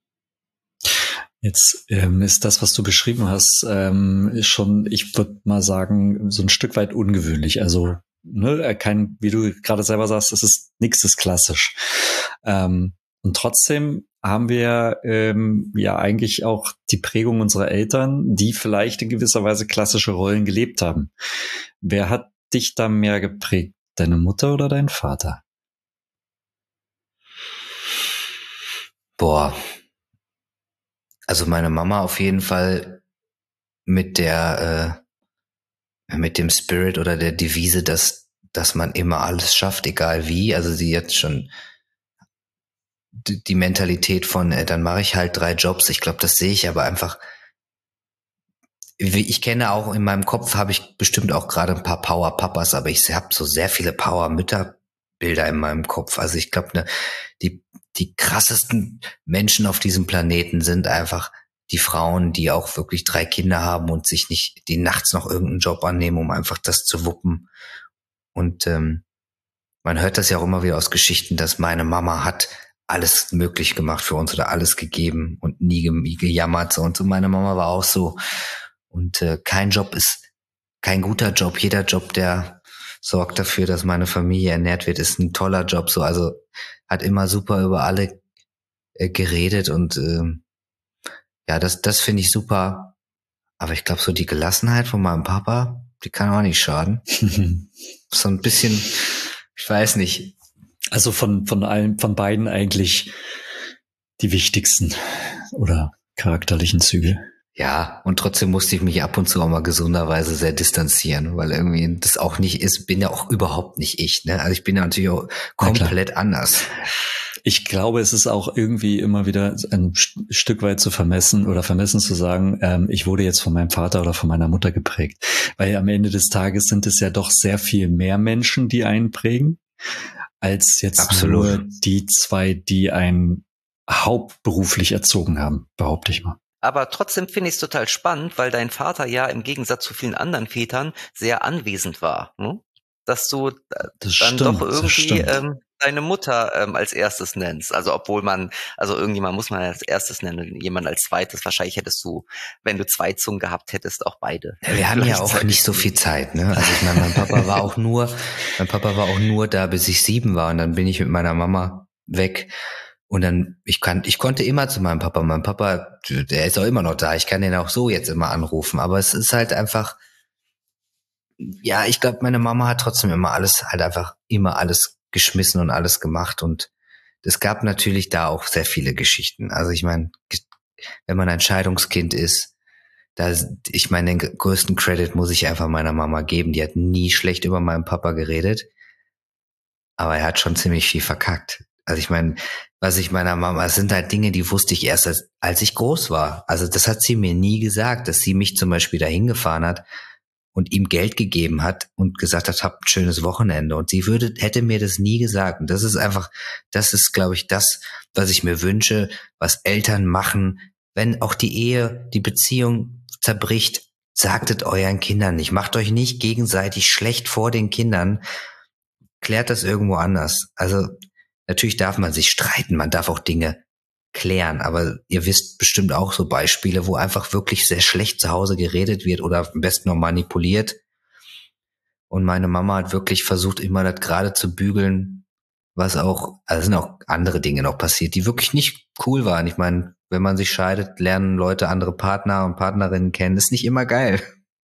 Jetzt ist das, was du beschrieben hast, schon, ich würde mal sagen, so ein Stück weit ungewöhnlich. Also, ne, wie du gerade selber sagst, es ist nichts ist klassisch. Und trotzdem haben wir ja eigentlich auch die Prägung unserer Eltern, die vielleicht in gewisser Weise klassische Rollen gelebt haben. Wer hat dich da mehr geprägt? Deine Mutter oder dein Vater? Boah. Also meine Mama auf jeden Fall mit dem Spirit oder der Devise, dass man immer alles schafft, egal wie. Also sie jetzt schon die Mentalität von, dann mache ich halt 3 Jobs. Ich glaube, das sehe ich aber einfach. Ich kenne auch, in meinem Kopf habe ich bestimmt auch gerade ein paar Power-Papas, aber ich habe so sehr viele Power-Mütter-Bilder in meinem Kopf. Also ich glaube, die krassesten Menschen auf diesem Planeten sind einfach die Frauen, die auch wirklich 3 Kinder haben und sich nicht, die nachts noch irgendeinen Job annehmen, um einfach das zu wuppen. Und man hört das ja auch immer wieder aus Geschichten, dass meine Mama hat alles möglich gemacht für uns oder alles gegeben und nie gejammert. Und so meine Mama war auch so. Und kein Job ist kein guter Job. Jeder Job, der sorgt dafür, dass meine Familie ernährt wird, ist ein toller Job. So, also hat immer super über alle geredet und ja, das finde ich super. Aber ich glaube, so die Gelassenheit von meinem Papa, die kann auch nicht schaden. So ein bisschen, ich weiß nicht. Also von beiden eigentlich die wichtigsten oder charakterlichen Züge. Ja, und trotzdem musste ich mich ab und zu auch mal gesunderweise sehr distanzieren, weil irgendwie das auch nicht ist, bin ja auch überhaupt nicht ich, ne? Also ich bin ja natürlich auch komplett anders. Ich glaube, es ist auch irgendwie immer wieder ein Stück weit zu vermessen zu sagen, ich wurde jetzt von meinem Vater oder von meiner Mutter geprägt. Weil am Ende des Tages sind es ja doch sehr viel mehr Menschen, die einen prägen, als jetzt nur die 2, die einen hauptberuflich erzogen haben, behaupte ich mal. Aber trotzdem finde ich es total spannend, weil dein Vater ja im Gegensatz zu vielen anderen Vätern sehr anwesend war. Ne? Dass du doch irgendwie deine Mutter als erstes nennst. Also obwohl irgendjemand muss man als erstes nennen, jemand als zweites. Wahrscheinlich hättest du, wenn du 2 Zungen gehabt hättest, auch beide. Ja, wir haben ja auch nicht so viel Zeit, ne? Also ich meine, mein Papa war auch nur da, bis ich 7 war, und dann bin ich mit meiner Mama weg. Und dann, ich konnte immer zu meinem Papa. Mein Papa, der ist auch immer noch da. Ich kann den auch so jetzt immer anrufen. Aber es ist halt einfach, ja, ich glaube, meine Mama hat trotzdem immer alles geschmissen und alles gemacht. Und es gab natürlich da auch sehr viele Geschichten. Also ich meine, wenn man ein Scheidungskind ist, ich meine, den größten Credit muss ich einfach meiner Mama geben. Die hat nie schlecht über meinen Papa geredet. Aber er hat schon ziemlich viel verkackt. Also ich meine, was ich meiner Mama, es sind halt Dinge, die wusste ich erst, als ich groß war. Also das hat sie mir nie gesagt, dass sie mich zum Beispiel dahin gefahren hat und ihm Geld gegeben hat und gesagt hat, habt ein schönes Wochenende. Und sie hätte mir das nie gesagt. Und das ist einfach, das ist, glaube ich, das, was ich mir wünsche, was Eltern machen, wenn auch die Ehe, die Beziehung zerbricht. Sagtet euren Kindern nicht. Macht euch nicht gegenseitig schlecht vor den Kindern. Klärt das irgendwo anders. Also natürlich darf man sich streiten, man darf auch Dinge klären, aber ihr wisst bestimmt auch so Beispiele, wo einfach wirklich sehr schlecht zu Hause geredet wird oder am besten noch manipuliert. Und meine Mama hat wirklich versucht, immer das gerade zu bügeln, was auch, also sind auch andere Dinge noch passiert, die wirklich nicht cool waren. Ich meine, wenn man sich scheidet, lernen Leute andere Partner und Partnerinnen kennen. Das ist nicht immer geil.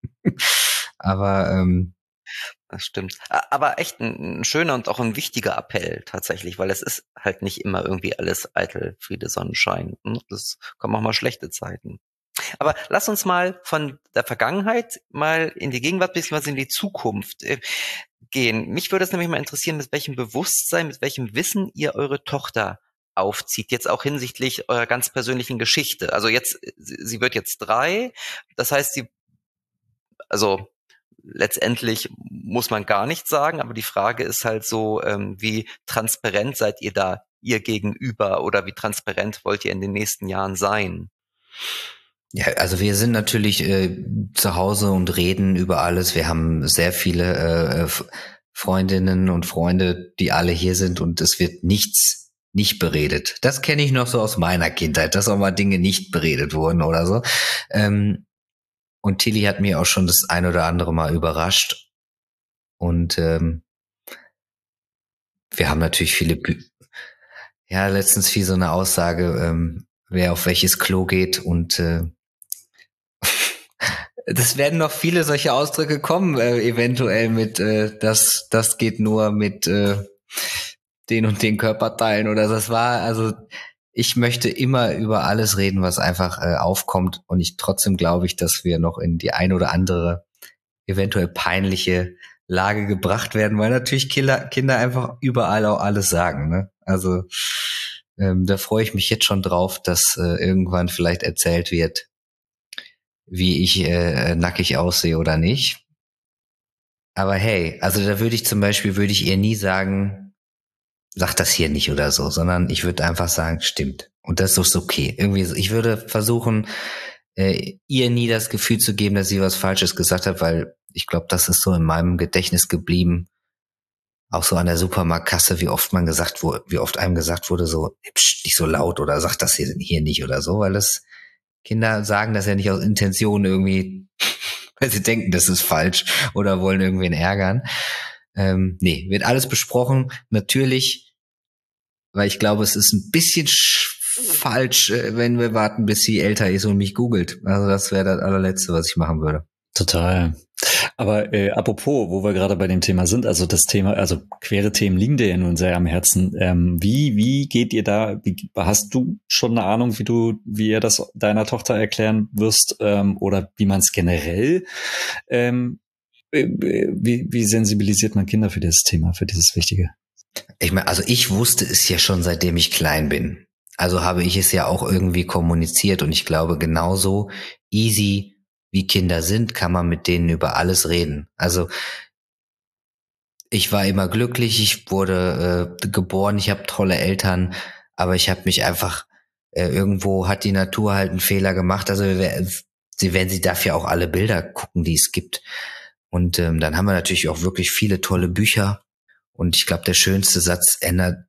Aber das stimmt. Aber echt ein schöner und auch ein wichtiger Appell tatsächlich, weil es ist halt nicht immer irgendwie alles eitel, Friede, Sonnenschein. Das kommen auch mal schlechte Zeiten. Aber lass uns mal von der Vergangenheit mal in die Gegenwart bzw. in die Zukunft gehen. Mich würde es nämlich mal interessieren, mit welchem Bewusstsein, mit welchem Wissen ihr eure Tochter aufzieht, jetzt auch hinsichtlich eurer ganz persönlichen Geschichte. Also jetzt, sie wird jetzt 3, das heißt, also letztendlich muss man gar nichts sagen, aber die Frage ist halt so, wie transparent seid ihr da ihr gegenüber oder wie transparent wollt ihr in den nächsten Jahren sein? Ja, also wir sind natürlich zu Hause und reden über alles. Wir haben sehr viele Freundinnen und Freunde, die alle hier sind und es wird nichts nicht beredet. Das kenne ich noch so aus meiner Kindheit, dass auch mal Dinge nicht beredet wurden oder so. Und Tilly hat mir auch schon das ein oder andere Mal überrascht. Und wir haben natürlich viele letztens fiel so eine Aussage, wer auf welches Klo geht und das werden noch viele solche Ausdrücke kommen, eventuell mit das geht nur mit den und den Körperteilen oder das war, also ich möchte immer über alles reden, was einfach aufkommt und trotzdem glaube ich, dass wir noch in die ein oder andere eventuell peinliche Lage gebracht werden, weil natürlich Kinder einfach überall auch alles sagen, ne? Also da freue ich mich jetzt schon drauf, dass irgendwann vielleicht erzählt wird, wie ich nackig aussehe oder nicht. Aber hey, also da würde ich ihr nie sagen, sag das hier nicht oder so, sondern ich würde einfach sagen, stimmt. Und das ist okay. Irgendwie, ich würde versuchen, ihr nie das Gefühl zu geben, dass sie was Falsches gesagt hat, weil ich glaube, das ist so in meinem Gedächtnis geblieben. Auch so an der Supermarktkasse, wie oft einem gesagt wurde, so, psch, nicht so laut oder sag das hier nicht oder so, weil das Kinder sagen das ja nicht aus Intention irgendwie, weil sie denken, das ist falsch oder wollen irgendwen ärgern. Nee, wird alles besprochen. Natürlich, weil ich glaube, es ist ein bisschen falsch, wenn wir warten, bis sie älter ist und mich googelt. Also das wäre das allerletzte, was ich machen würde. Total. Aber apropos, wo wir gerade bei dem Thema sind, also das Thema, also queere Themen liegen dir ja nun sehr am Herzen. Wie geht ihr da, hast du schon eine Ahnung, wie ihr das deiner Tochter erklären wirst, oder wie man es generell, wie sensibilisiert man Kinder für dieses Thema, für dieses Wichtige? Ich meine, also ich wusste es ja schon, seitdem ich klein bin. Also habe ich es ja auch irgendwie kommuniziert und ich glaube, genauso easy wie Kinder sind, kann man mit denen über alles reden. Also ich war immer glücklich, ich wurde geboren, ich habe tolle Eltern, aber ich habe mich einfach, irgendwo hat die Natur halt einen Fehler gemacht. Also sie darf ja auch alle Bilder gucken, die es gibt. Und dann haben wir natürlich auch wirklich viele tolle Bücher. Und ich glaube, der schönste Satz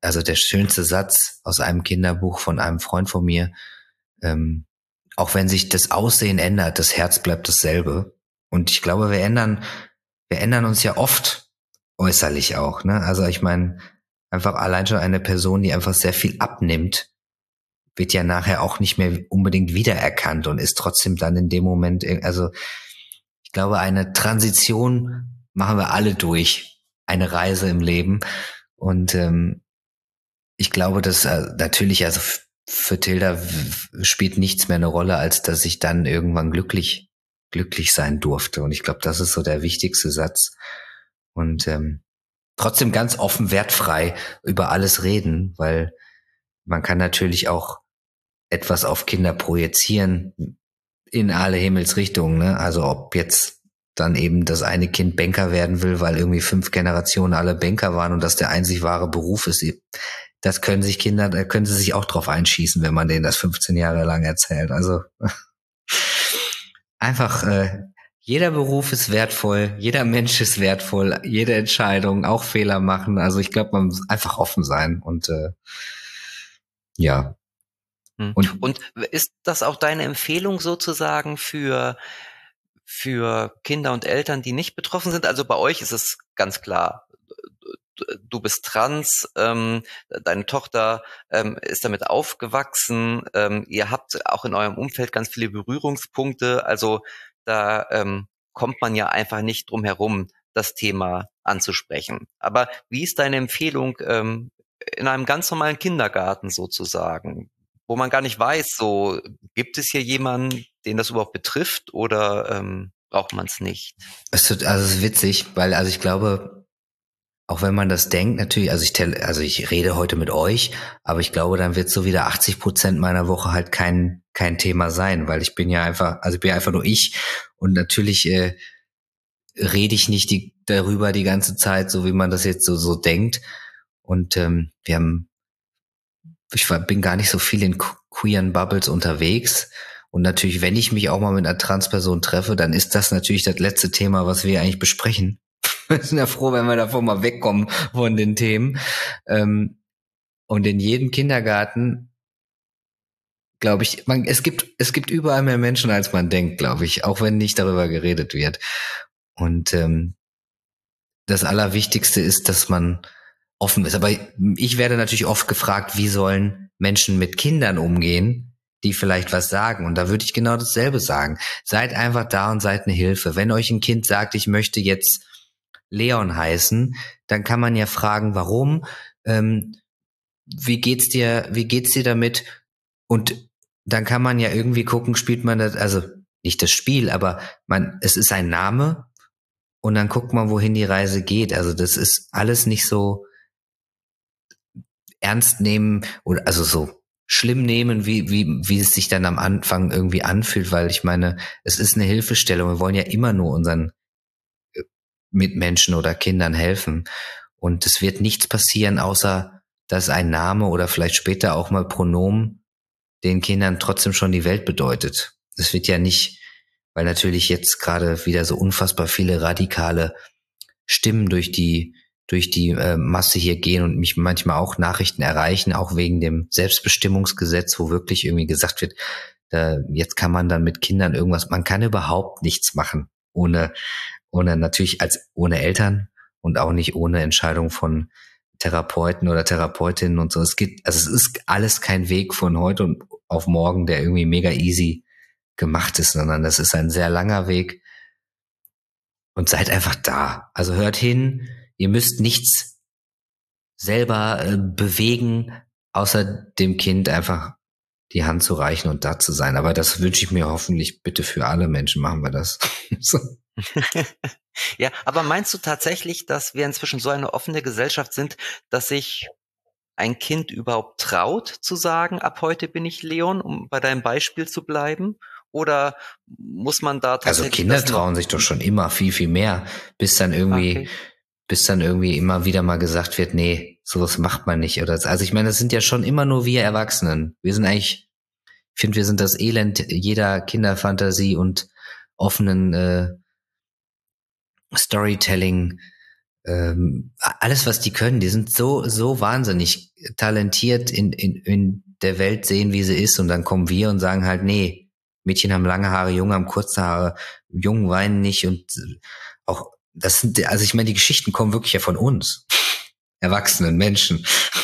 aus einem Kinderbuch von einem Freund von mir, auch wenn sich das Aussehen ändert, das Herz bleibt dasselbe. Und ich glaube, wir ändern uns ja oft äußerlich auch, ne? Also ich meine, einfach allein schon eine Person, die einfach sehr viel abnimmt, wird ja nachher auch nicht mehr unbedingt wiedererkannt und ist trotzdem dann in dem Moment, also ich glaube, eine Transition machen wir alle durch, eine Reise im Leben. Und ich glaube, dass natürlich, also für Tilda spielt nichts mehr eine Rolle, als dass ich dann irgendwann glücklich sein durfte. Und ich glaube, das ist so der wichtigste Satz. Und trotzdem ganz offen, wertfrei über alles reden, weil man kann natürlich auch etwas auf Kinder projizieren in alle Himmelsrichtungen, ne? Also ob jetzt dann eben das eine Kind Banker werden will, weil irgendwie 5 Generationen alle Banker waren und das der einzig wahre Beruf ist. Das können sich Kinder, da können sie sich auch drauf einschießen, wenn man denen das 15 Jahre lang erzählt. Also einfach, jeder Beruf ist wertvoll, jeder Mensch ist wertvoll, jede Entscheidung, auch Fehler machen. Also ich glaube, man muss einfach offen sein und ja. Und ist das auch deine Empfehlung sozusagen für Kinder und Eltern, die nicht betroffen sind? Also bei euch ist es ganz klar, du bist trans, deine Tochter ist damit aufgewachsen, ihr habt auch in eurem Umfeld ganz viele Berührungspunkte, also da kommt man ja einfach nicht drum herum, das Thema anzusprechen. Aber wie ist deine Empfehlung in einem ganz normalen Kindergarten sozusagen, wo man gar nicht weiß, so gibt es hier jemanden, den das überhaupt betrifft oder braucht man es nicht? Es ist witzig, weil also ich glaube, auch wenn man das denkt, natürlich, also ich rede heute mit euch, aber ich glaube, dann wird so wieder 80% meiner Woche halt kein Thema sein, weil ich bin einfach nur ich und natürlich rede ich nicht darüber die ganze Zeit, so wie man das jetzt so denkt. Und ich bin gar nicht so viel in queeren Bubbles unterwegs. Und natürlich, wenn ich mich auch mal mit einer Transperson treffe, dann ist das natürlich das letzte Thema, was wir eigentlich besprechen. Wir sind ja froh, wenn wir davon mal wegkommen von den Themen. Und in jedem Kindergarten, glaube ich, es gibt überall mehr Menschen, als man denkt, glaube ich, auch wenn nicht darüber geredet wird. Und das Allerwichtigste ist, dass man offen ist. Aber ich werde natürlich oft gefragt, wie sollen Menschen mit Kindern umgehen, die vielleicht was sagen. Und da würde ich genau dasselbe sagen. Seid einfach da und seid eine Hilfe. Wenn euch ein Kind sagt, ich möchte jetzt Leon heißen, dann kann man ja fragen, warum, wie geht's dir damit? Und dann kann man ja irgendwie gucken, spielt man das, also nicht das Spiel, aber es ist ein Name und dann guckt man, wohin die Reise geht. Also das ist alles nicht so ernst nehmen oder also so schlimm nehmen, wie es sich dann am Anfang irgendwie anfühlt, weil ich meine, es ist eine Hilfestellung. Wir wollen ja immer nur unseren Mitmenschen oder Kindern helfen. Und es wird nichts passieren, außer dass ein Name oder vielleicht später auch mal Pronomen den Kindern trotzdem schon die Welt bedeutet. Es wird ja nicht, weil natürlich jetzt gerade wieder so unfassbar viele radikale Stimmen durch die Masse hier gehen und mich manchmal auch Nachrichten erreichen, auch wegen dem Selbstbestimmungsgesetz, wo wirklich irgendwie gesagt wird, jetzt kann man dann mit Kindern irgendwas, man kann überhaupt nichts machen, ohne ohne Eltern und auch nicht ohne Entscheidung von Therapeuten oder Therapeutinnen und so. Es ist alles kein Weg von heute auf morgen, der irgendwie mega easy gemacht ist, sondern das ist ein sehr langer Weg. Und seid einfach da. Also hört hin, ihr müsst nichts selber bewegen, außer dem Kind einfach die Hand zu reichen und da zu sein. Aber das wünsche ich mir hoffentlich bitte für alle Menschen, machen wir das. So. Ja, aber meinst du tatsächlich, dass wir inzwischen so eine offene Gesellschaft sind, dass sich ein Kind überhaupt traut zu sagen, ab heute bin ich Leon, um bei deinem Beispiel zu bleiben? Oder muss man da tatsächlich... Also Kinder trauen sich doch schon immer viel, viel mehr, bis dann irgendwie immer wieder mal gesagt wird, nee, sowas macht man nicht. Also ich meine, das sind ja schon immer nur wir Erwachsenen. Wir sind eigentlich, ich finde, wir sind das Elend jeder Kinderfantasie und offenen Storytelling, alles, was die können, die sind so wahnsinnig talentiert in der Welt sehen, wie sie ist, und dann kommen wir und sagen halt, nee, Mädchen haben lange Haare, Jungen haben kurze Haare, Jungen weinen nicht und auch, also ich meine, die Geschichten kommen wirklich ja von uns, erwachsenen Menschen.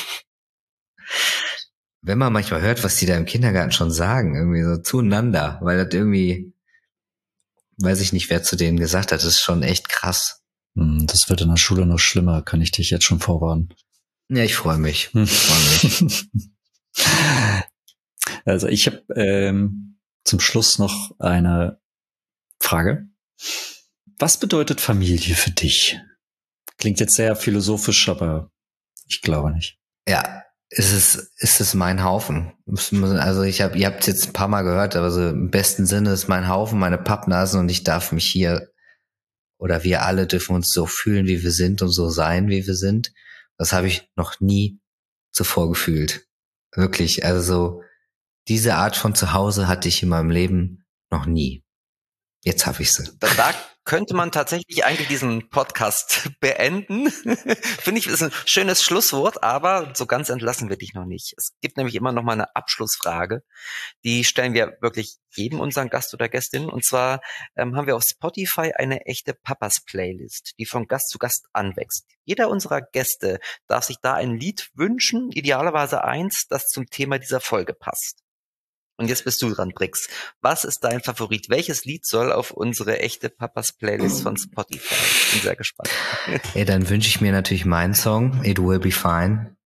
Wenn man manchmal hört, was die da im Kindergarten schon sagen, irgendwie so zueinander, weil das irgendwie, weiß ich nicht, wer zu denen gesagt hat, das ist schon echt krass. Das wird in der Schule noch schlimmer, kann ich dich jetzt schon vorwarnen. Ja, ich freue mich. Also ich habe zum Schluss noch eine Frage. Was bedeutet Familie für dich? Klingt jetzt sehr philosophisch, aber ich glaube nicht. Ja, ist es mein Haufen. Also ihr habt es jetzt ein paar Mal gehört, aber so im besten Sinne ist mein Haufen, meine Pappnasen und ich darf mich hier, oder wir alle dürfen uns so fühlen, wie wir sind und so sein, wie wir sind. Das habe ich noch nie zuvor gefühlt. Wirklich, also so diese Art von Zuhause hatte ich in meinem Leben noch nie. Jetzt habe ich sie. Da könnte man tatsächlich eigentlich diesen Podcast beenden. Finde ich, ist ein schönes Schlusswort, aber so ganz entlassen wir dich noch nicht. Es gibt nämlich immer noch mal eine Abschlussfrage. Die stellen wir wirklich jedem unseren Gast oder Gästin. Und zwar haben wir auf Spotify eine echte Papas-Playlist, die von Gast zu Gast anwächst. Jeder unserer Gäste darf sich da ein Lied wünschen, idealerweise eins, das zum Thema dieser Folge passt. Und jetzt bist du dran, Brix. Was ist dein Favorit? Welches Lied soll auf unsere echte Papas-Playlist von Spotify? Ich bin sehr gespannt. Ja, dann wünsche ich mir natürlich meinen Song, It Will Be Fine.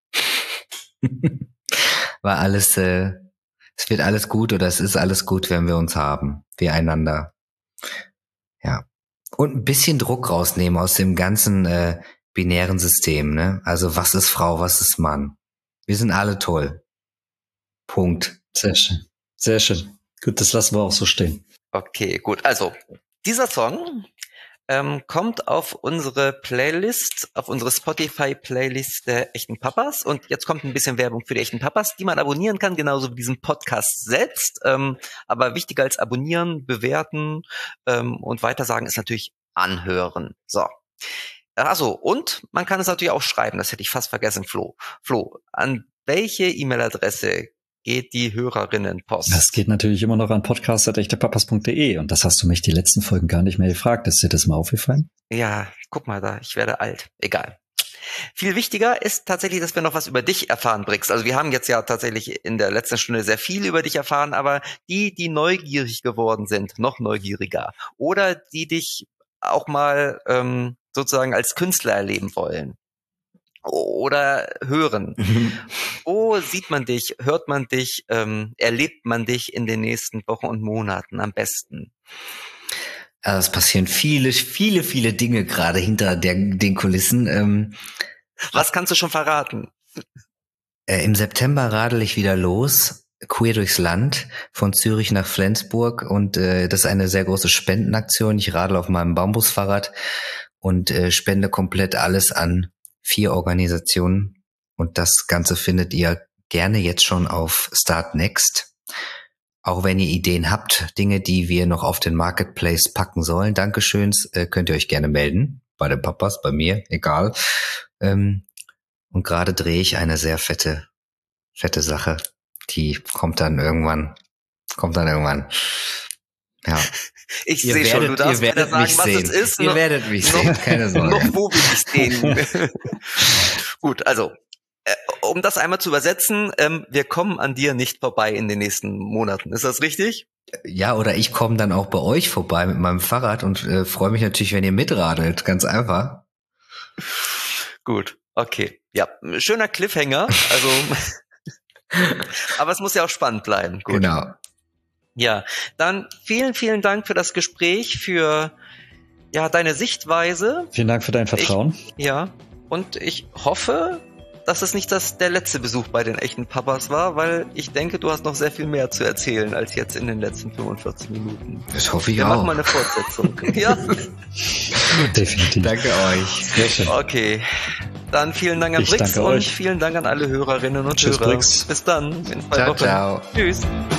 Weil alles, es wird alles gut oder es ist alles gut, wenn wir uns haben. Wir einander. Ja. Und ein bisschen Druck rausnehmen aus dem ganzen binären System, ne? Also was ist Frau, was ist Mann? Wir sind alle toll. Punkt. Sehr schön. Sehr schön. Gut, das lassen wir auch so stehen. Okay, gut. Also, dieser Song kommt auf unsere Playlist, auf unsere Spotify-Playlist der echten Papas. Und jetzt kommt ein bisschen Werbung für die echten Papas, die man abonnieren kann, genauso wie diesen Podcast selbst. Aber wichtiger als abonnieren, bewerten und weitersagen ist natürlich anhören. So. Achso, und man kann es natürlich auch schreiben. Das hätte ich fast vergessen, Flo. Flo, an welche E-Mail-Adresse geht die Hörerinnenpost? Das geht natürlich immer noch an podcast@echtepapas.de und das hast du mich die letzten Folgen gar nicht mehr gefragt. Ist dir das mal aufgefallen? Ja, guck mal da, ich werde alt. Egal. Viel wichtiger ist tatsächlich, dass wir noch was über dich erfahren, Brix. Also wir haben jetzt ja tatsächlich in der letzten Stunde sehr viel über dich erfahren, aber die neugierig geworden sind, noch neugieriger oder die dich auch mal sozusagen als Künstler erleben wollen oder hören. Wo sieht man dich, hört man dich, erlebt man dich in den nächsten Wochen und Monaten am besten? Also es passieren viele Dinge gerade hinter den Kulissen. Was kannst du schon verraten? Im September radel ich wieder los, queer durchs Land, von Zürich nach Flensburg und das ist eine sehr große Spendenaktion. Ich radel auf meinem Bambusfahrrad und spende komplett alles an 4 Organisationen und das Ganze findet ihr gerne jetzt schon auf Start Next. Auch wenn ihr Ideen habt, Dinge, die wir noch auf den Marketplace packen sollen, Dankeschöns, könnt ihr euch gerne melden. Bei den Papas, bei mir, egal. Und gerade drehe ich eine sehr fette Sache. Die kommt dann irgendwann. Ja. Ich sehe schon, du darfst mir sagen, was es ist. Ihr werdet mich sehen, keine Sorge. Noch wo will ich sehen. Gut, also, um das einmal zu übersetzen, wir kommen an dir nicht vorbei in den nächsten Monaten. Ist das richtig? Ja, oder ich komme dann auch bei euch vorbei mit meinem Fahrrad und freue mich natürlich, wenn ihr mitradelt. Ganz einfach. Gut, okay. Ja, schöner Cliffhanger. Also, aber es muss ja auch spannend bleiben. Gut. Genau. Ja, dann vielen Dank für das Gespräch, für deine Sichtweise. Vielen Dank für dein Vertrauen. Und ich hoffe, dass es nicht der letzte Besuch bei den echten Papas war, weil ich denke, du hast noch sehr viel mehr zu erzählen als jetzt in den letzten 45 Minuten. Das hoffe ich auch. Wir machen mal eine Fortsetzung. Ja. Definitiv. Danke euch. Sehr schön. Okay. Dann vielen Dank an Brix und vielen Dank an alle Hörerinnen und Tschüss, Hörer. Brix. Bis dann in 2 Wochen. Ciao. Tschüss.